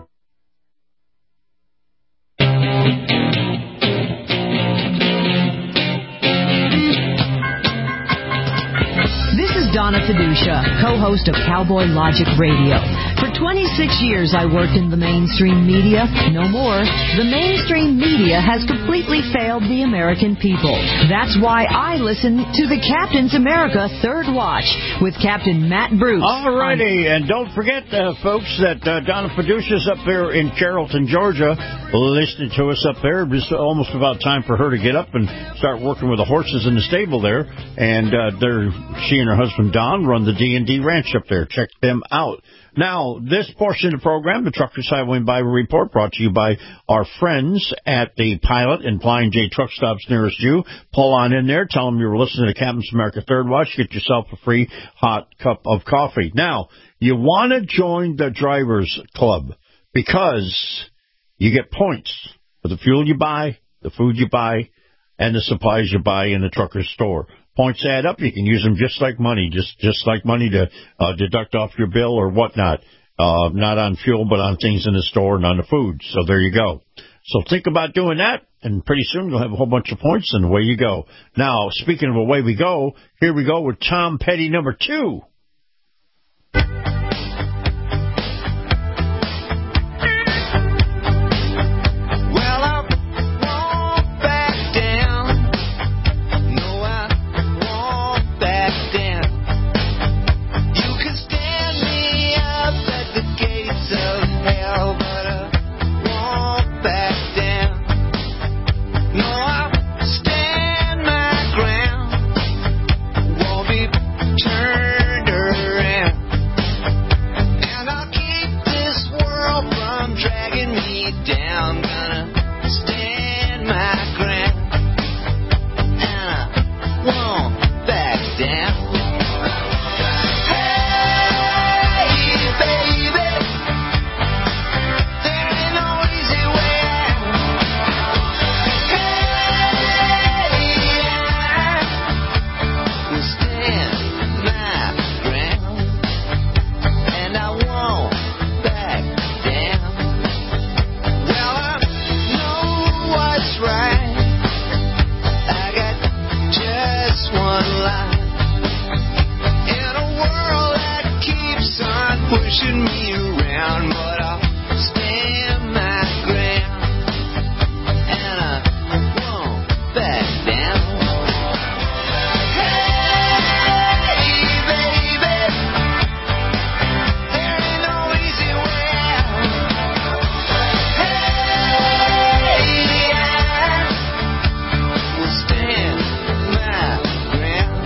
Donna Fiducia, co-host of Cowboy Logic Radio. For twenty-six years, I worked in the mainstream media. No more. The mainstream media has completely failed the American people. That's why I listen to the Captain's America Third Watch with Captain Matt Bruce. All righty, and don't forget, uh, folks, that uh, Donna Fiducia's up there in Carrollton, Georgia, listening to us up there. It's almost about time for her to get up and start working with the horses in the stable there. And uh, they're, she and her husband Don run the D and D Ranch up there. Check them out. Now, this portion of the program, the Truckers Highway and Byway Report, brought to you by our friends at the Pilot and Flying J Truck Stops nearest you. Pull on in there. Tell them you're listening to Captain's America Third Watch. Get yourself a free hot cup of coffee. Now, you want to join the Drivers Club because you get points for the fuel you buy, the food you buy, and the supplies you buy in the trucker's store. Points add up. You can use them just like money, just just like money to uh, deduct off your bill or whatnot. Uh, not on fuel, but on things in the store and on the food. So there you go. So think about doing that, and pretty soon you'll have a whole bunch of points, and away you go. Now, speaking of away we go, here we go with Tom Petty number two. Stand my ground, won't be turned pushing me around, but I'll stand my ground, and I won't back down. Hey, baby, there ain't no easy way out. Hey, I will stand my ground,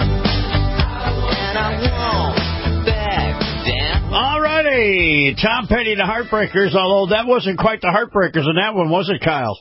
and I won't back down. All righty, Tom Petty, the Heartbreakers, although that wasn't quite the Heartbreakers in that one, was it, Kyle?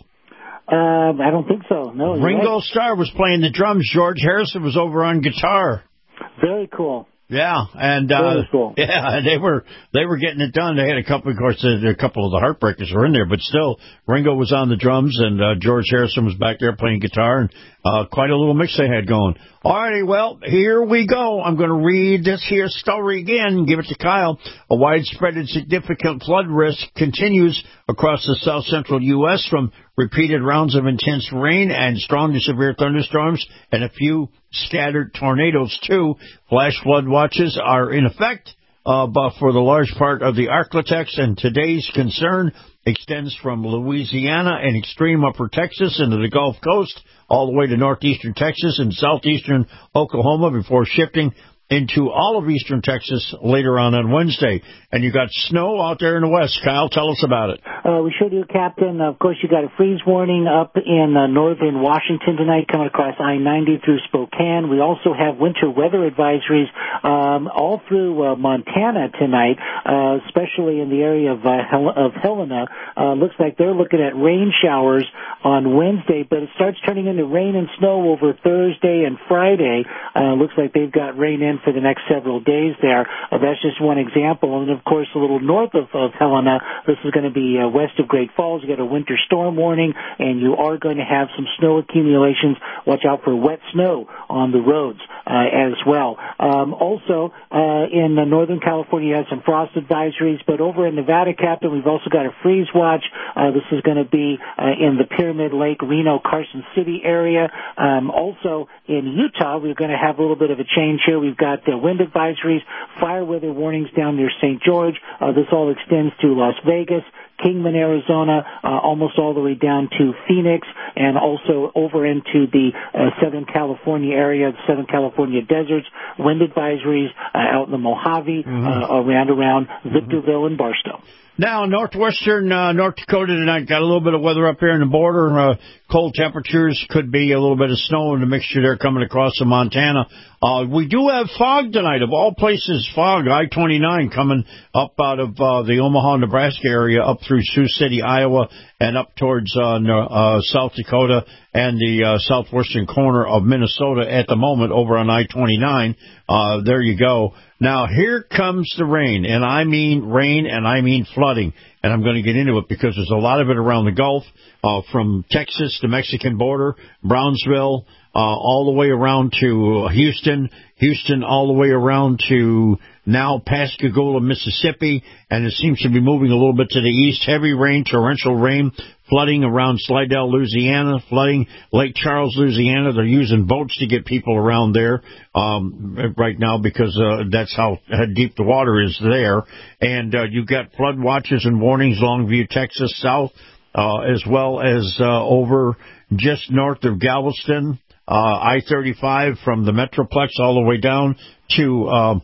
Uh, I don't think so, no. you're Ringo right. Starr was playing the drums. George Harrison was over on guitar. Very cool. Yeah, and uh, Very cool. yeah, they were they were getting it done. They had a couple, of course, uh, a couple of the Heartbreakers were in there, but still, Ringo was on the drums, and uh, George Harrison was back there playing guitar, and uh, quite a little mix they had going. All righty, well, here we go. I'm going to read this here story again and give it to Kyle. A widespread and significant flood risk continues across the south central U S from repeated rounds of intense rain and strong to severe thunderstorms and a few scattered tornadoes, too. Flash flood watches are in effect uh, but for the large part of the Arklatex, and today's concern extends from Louisiana and extreme upper Texas into the Gulf Coast, all the way to northeastern Texas and southeastern Oklahoma before shifting into all of eastern Texas later on on Wednesday. And you got snow out there in the west. Kyle, tell us about it. Uh, we sure do, Captain. Of course, you got a freeze warning up in uh, northern Washington tonight coming across I ninety through Spokane. We also have winter weather advisories um, all through uh, Montana tonight, uh, especially in the area of, uh, Hel- of Helena. Uh, looks like they're looking at rain showers on Wednesday, but it starts turning into rain and snow over Thursday and Friday. Uh, looks like they've got rain in for the next several days there. Uh, that's just one example. And, of course, a little north of, of Helena, this is going to be uh, west of Great Falls. You got a winter storm warning, and you are going to have some snow accumulations. Watch out for wet snow on the roads uh, as well. Um, also, uh, in uh, Northern California, you have some frost advisories, but over in Nevada, Captain, we've also got a freeze watch. Uh, this is going to be uh, in the Pyramid Lake, Reno, Carson City area. Um, also, in Utah, we're going to have a little bit of a change here. We've got uh, wind advisories, fire weather warnings down near Saint George. Uh, this all extends to Las Vegas, Kingman, Arizona, uh, almost all the way down to Phoenix, and also over into the uh, Southern California area, the Southern California deserts. Wind advisories uh, out in the Mojave, mm-hmm. uh, around around Victorville and Barstow. Now, northwestern uh, North Dakota tonight got a little bit of weather up here in the border. Uh, cold temperatures, could be a little bit of snow in the mixture there coming across to Montana. Uh, we do have fog tonight, of all places, fog, I twenty-nine coming up out of uh, the Omaha, Nebraska area, up through Sioux City, Iowa, and up towards uh, uh, South Dakota and the uh, southwestern corner of Minnesota at the moment over on I twenty-nine. Uh, there you go. Now, here comes the rain, and I mean rain, and I mean flooding, and I'm going to get into it because there's a lot of it around the Gulf, uh, from Texas to Mexican border, Brownsville, uh, all the way around to Houston, Houston all the way around to now Pascagoula, Mississippi, and it seems to be moving a little bit to the east. Heavy rain, torrential rain, flooding around Slidell, Louisiana, flooding Lake Charles, Louisiana. They're using boats to get people around there um, right now because uh, that's how deep the water is there. And uh, you've got flood watches and warnings, Longview, Texas, south, uh, as well as uh, over just north of Galveston, uh, I thirty-five from the Metroplex all the way down to uh,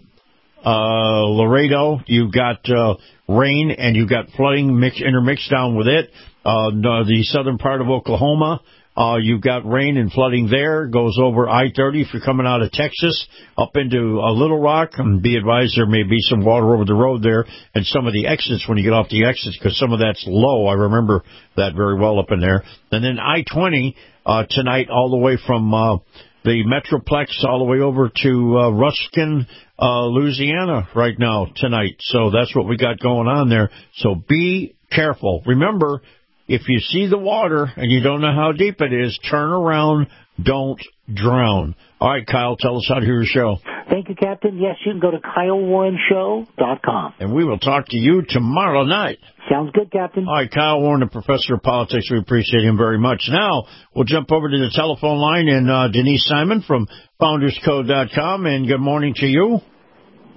uh, Laredo. You've got uh, rain and you've got flooding mix, intermixed down with it. Uh, the southern part of Oklahoma, uh, you've got rain and flooding there. Goes over I thirty if you're coming out of Texas up into uh, Little Rock. And be advised there may be some water over the road there and some of the exits when you get off the exits because some of that's low. I remember that very well up in there. And then I twenty uh, tonight all the way from uh, the Metroplex all the way over to uh, Ruskin, uh, Louisiana right now tonight. So that's what we got going on there. So be careful. Remember, if you see the water and you don't know how deep it is, turn around, don't drown. All right, Kyle, tell us how to hear your show. Thank you, Captain. Yes, you can go to Kyle Warren Show dot com. And we will talk to you tomorrow night. Sounds good, Captain. All right, Kyle Warren, the professor of politics. We appreciate him very much. Now, we'll jump over to the telephone line and uh, Denise Simon from Founders Code dot com. And good morning to you.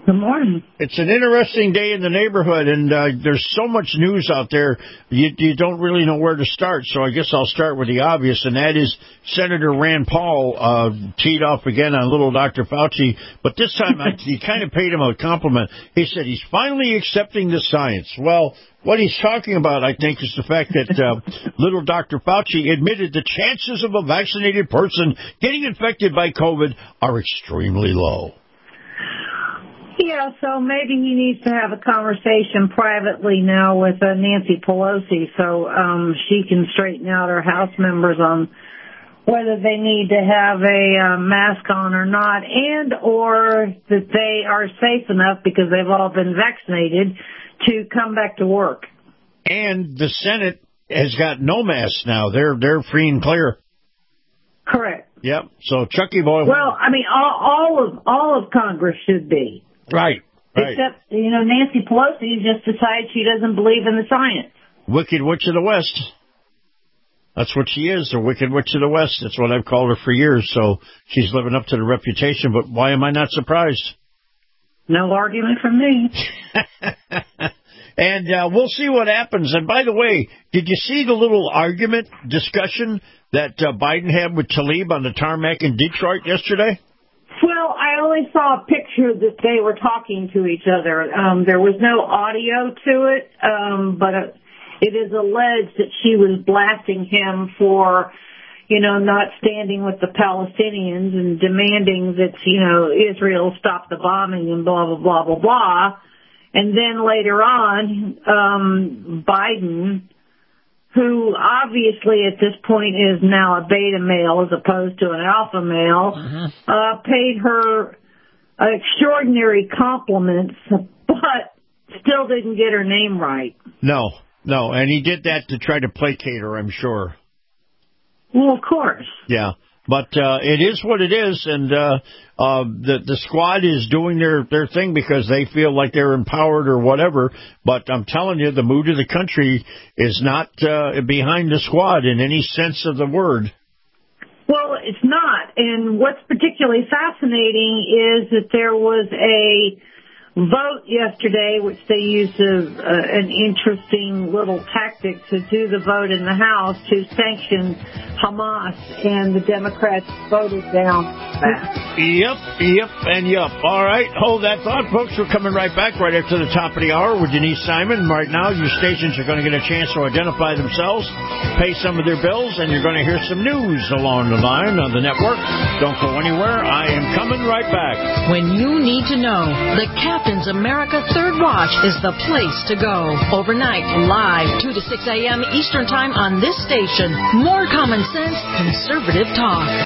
Good morning. It's an interesting day in the neighborhood, and uh, there's so much news out there, you, you don't really know where to start. So I guess I'll start with the obvious, and that is Senator Rand Paul uh, teed off again on little Doctor Fauci. But this time, I, he kind of paid him a compliment. He said he's finally accepting the science. Well, what he's talking about, I think, is the fact that uh, little Doctor Fauci admitted the chances of a vaccinated person getting infected by COVID are extremely low. Yeah, so maybe he needs to have a conversation privately now with uh, Nancy Pelosi so um, she can straighten out her House members on whether they need to have a uh, mask on or not, and or that they are safe enough because they've all been vaccinated to come back to work. And the Senate has got no masks now. They're they're free and clear. Correct. Yep. So Chucky boy. Well, I mean, all, all of all of Congress should be. Right. Right. Except, you know, Nancy Pelosi just decided she doesn't believe in the science. Wicked Witch of the West. That's what she is, the Wicked Witch of the West. That's what I've called her for years. So she's living up to the reputation. But why am I not surprised? No argument from me. And uh, we'll see what happens. And by the way, did you see the little argument discussion that uh, Biden had with Tlaib on the tarmac in Detroit yesterday? Well, I only saw a picture that they were talking to each other. Um, there was no audio to it, um, but uh, it is alleged that she was blasting him for, you know, not standing with the Palestinians and demanding that, you know, Israel stop the bombing and blah, blah, blah, blah, blah. And then later on, um, Biden, who obviously at this point is now a beta male as opposed to an alpha male, mm-hmm. uh, paid her extraordinary compliments, but still didn't get her name right. No, no, and he did that to try to placate her, I'm sure. Well, of course. Yeah, but uh, it is what it is, and uh, uh, the the squad is doing their, their thing because they feel like they're empowered or whatever, but I'm telling you, the mood of the country is not uh, behind the squad in any sense of the word. Well, it's not, and what's particularly fascinating is that there was a vote yesterday, which they used a, uh, an interesting little tactic to do the vote in the House to sanction Hamas, and the Democrats voted down that. Yep, yep, and yep. All right, hold that thought, folks. We're coming right back right after the top of the hour with Denise Simon. Right now, your stations are going to get a chance to identify themselves, pay some of their bills, and you're going to hear some news along the line on the network. Don't go anywhere. I am coming right back. When you need to know, the Captain's America Third Watch is the place to go. Overnight, live, two to six a.m. Eastern Time on this station. More common sense, conservative talk.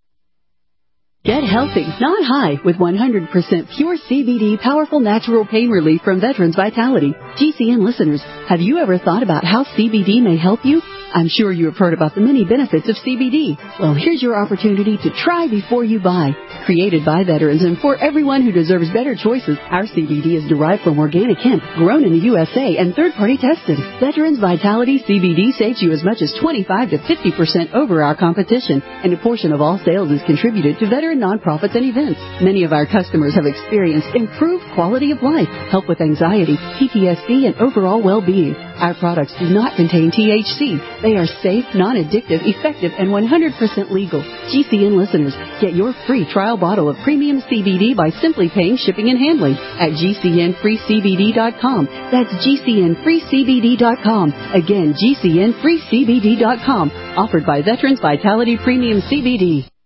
Get healthy, not high, with one hundred percent pure C B D powerful natural pain relief from Veterans Vitality. G C N listeners, have you ever thought about how C B D may help you? I'm sure you have heard about the many benefits of C B D. Well, here's your opportunity to try before you buy. Created by veterans and for everyone who deserves better choices, our C B D is derived from organic hemp, grown in the U S A, and third-party tested. Veterans Vitality C B D saves you as much as twenty-five to fifty percent over our competition, and a portion of all sales is contributed to veteran nonprofits and events. Many of our customers have experienced improved quality of life, help with anxiety, P T S D, and overall well-being. Our products do not contain T H C. They are safe, non-addictive, effective, and one hundred percent legal. G C N listeners, get your free trial bottle of premium C B D by simply paying shipping and handling at G C N free C B D dot com. That's G C N free C B D dot com. Again, G C N free C B D dot com. Offered by Veterans Vitality Premium C B D.